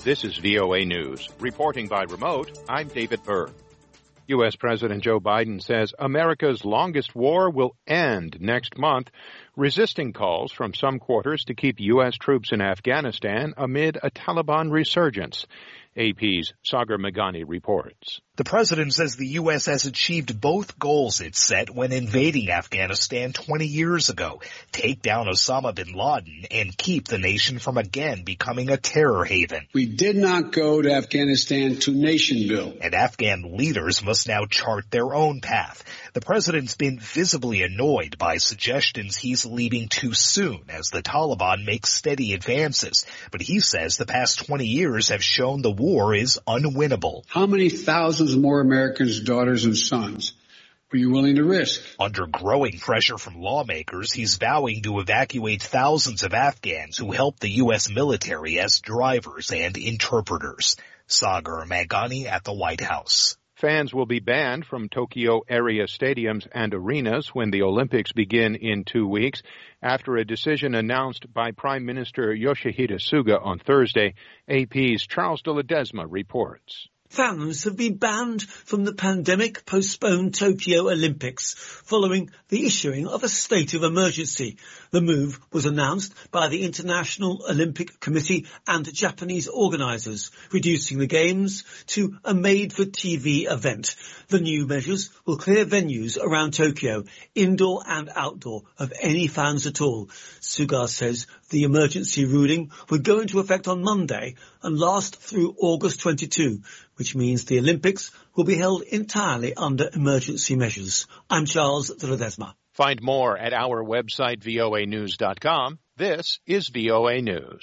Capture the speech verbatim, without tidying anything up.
This is V O A News. Reporting by remote, I'm David Burr. U S. President Joe Biden says America's longest war will end next month, resisting calls from some quarters to keep U S troops in Afghanistan amid a Taliban resurgence. A P's Sagar Meghani reports. The president says the U S has achieved both goals it set when invading Afghanistan twenty years ago, take down Osama bin Laden and keep the nation from again becoming a terror haven. We did not go to Afghanistan to nation build. And Afghan leaders must now chart their own path. The president's been visibly annoyed by suggestions he's leaving too soon as the Taliban makes steady advances. But he says the past twenty years have shown the war is unwinnable. How many thousands more Americans' daughters and sons were you willing to risk? Under growing pressure from lawmakers, he's vowing to evacuate thousands of Afghans who help the U S military as drivers and interpreters. Sagar Meghani at the White House. Fans will be banned from Tokyo area stadiums and arenas when the Olympics begin in two weeks after a decision announced by Prime Minister Yoshihide Suga on Thursday. A P's Charles de Ledesma reports. Fans have been banned from the pandemic-postponed Tokyo Olympics following the issuing of a state of emergency. The move was announced by the International Olympic Committee and Japanese organisers, reducing the Games to a made-for-T V event. The new measures will clear venues around Tokyo, indoor and outdoor, of any fans at all. Suga says the emergency ruling would go into effect on Monday and last through August twenty-second, which means the Olympics will be held entirely under emergency measures. I'm Charles de Ledesma. Find more at our website, V O A news dot com. This is V O A News.